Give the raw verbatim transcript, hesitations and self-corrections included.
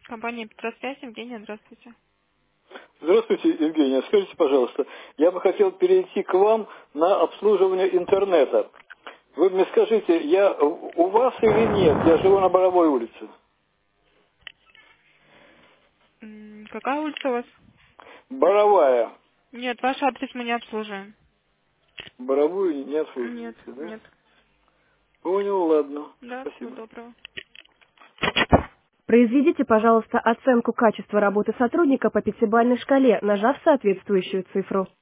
Компания Петросвязь, Евгения, здравствуйте. Здравствуйте, Евгения. Скажите, пожалуйста, я бы хотел перейти к вам на обслуживание интернета. Вы мне скажите, я у вас или нет? Я живу на Боровой улице. М, Какая улица у вас? Боровая. Нет, ваш адрес мы не обслуживаем. Боровую не Нет, обслуживаете, да? нет. Понял, ладно. Да, всего Спасибо. доброго. Произведите, пожалуйста, оценку качества работы сотрудника по пятибалльной шкале, нажав соответствующую цифру.